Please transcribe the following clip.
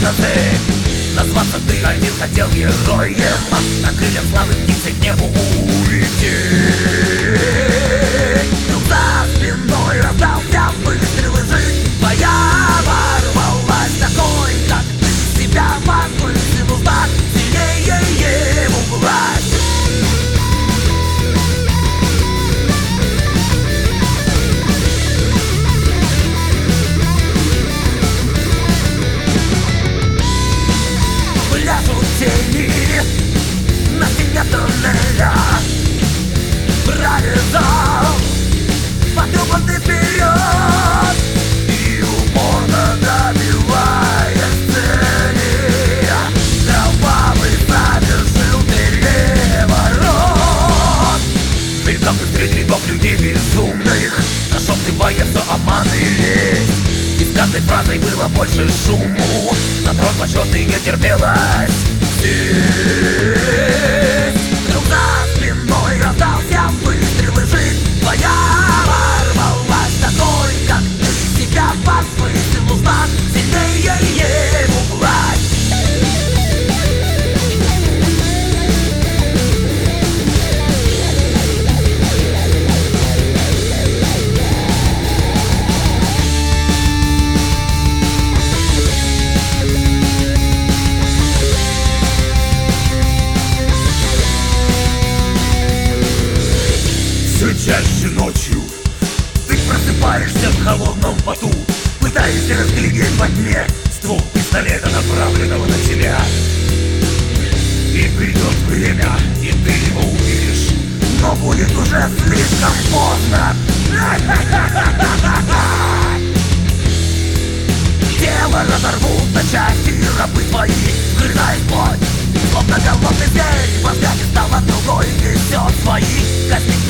на цель. Назваться ты один хотел героем, на крыльях славы птицей к небу улететь. Вдруг за спиной раздался выстрел, и жизнь твоя ворвалась. Такой, как ты себя возвысил, узнать сильнее ему власть. Тени на стене туннеля прорезал потом ты вперед и упорно добивая цели. Кровавый совершил переворот. Мельком ты встретили двух людей безумных, нашел ты боец, обман и лесть. И с каждой фразой было больше шуму, на трон почетный не терпелось. Вдруг за спиной раздался выстрел, и жизнь твоя ворвалась. Такой, как ты себя возвысил, узнать сильнее ему власть. Чаще ночью ты просыпаешься в холодном поту, пытаешься разглядеть во тьме ствол пистолета, направленного на тебя. И придет время, и ты его увидишь, но будет уже слишком поздно. Тело разорвут на части рабы твои, вгрызаясь в плоть, словно голодный зверь. Во взгляде стало другой, несет свои кости.